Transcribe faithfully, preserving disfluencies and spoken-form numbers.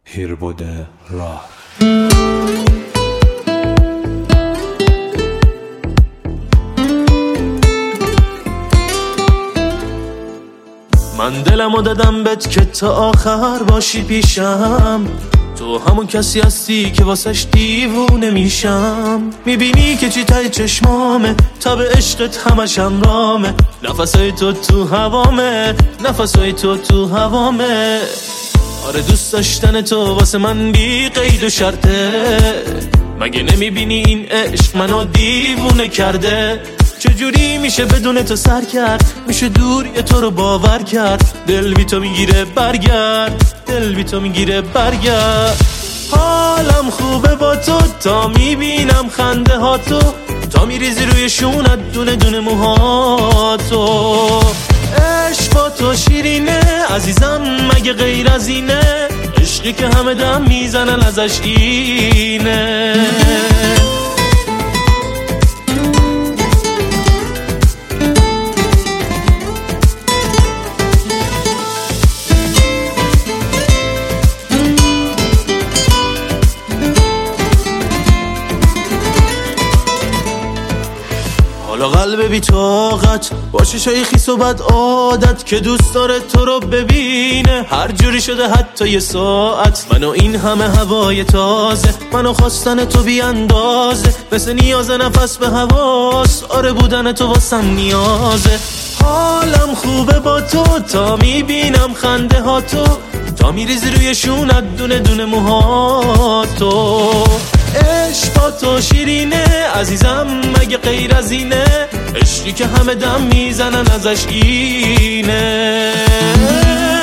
پیر بوده راه. من دلمو دادم بهت که تا آخر باشی پیشم، تو همون کسی هستی که واسش دیوونه میشم. میبینی که چی تای چشمامه، تا به عشقت همش همرامه، نفسای تو تو هوامه، نفسای تو تو هوامه. آره دوست داشتن تو واسه من بی قید و شرطه، مگه نمیبینی این عشق منو دیوونه کرده؟ چجوری میشه بدون تو سر کرد، میشه دوری تو رو باور کرد، دل بی تو میگیره برگرد، دل بی تو میگیره برگرد. حالم خوبه با تو تا میبینم خنده ها تو، تا میریزی روی شونت دونه دونه موهاتو. عشق با تو شیرینه عزیزم، مگه غیر از اینه؟ عشقی که همه دم میزنن ازش اینه. حالا قلب بی طاقت با چشای خیس و بد عادت که دوست داره تو رو ببینه، هر جوری شده حتی یه ساعت. منو این همه هوای تازه، منو خواستن تو بی اندازه، مثل نیاز نفس به حواس، آره بودن تو واسم نیازه. حالم خوبه با تو تا میبینم خنده ها تو، تا میریزی روی شونت دونه دونه موهاتو. عشق با تو شیرینه عزیزم، مگه غیر از اینه؟ عشقی که همه دم میزنن ازش اینه.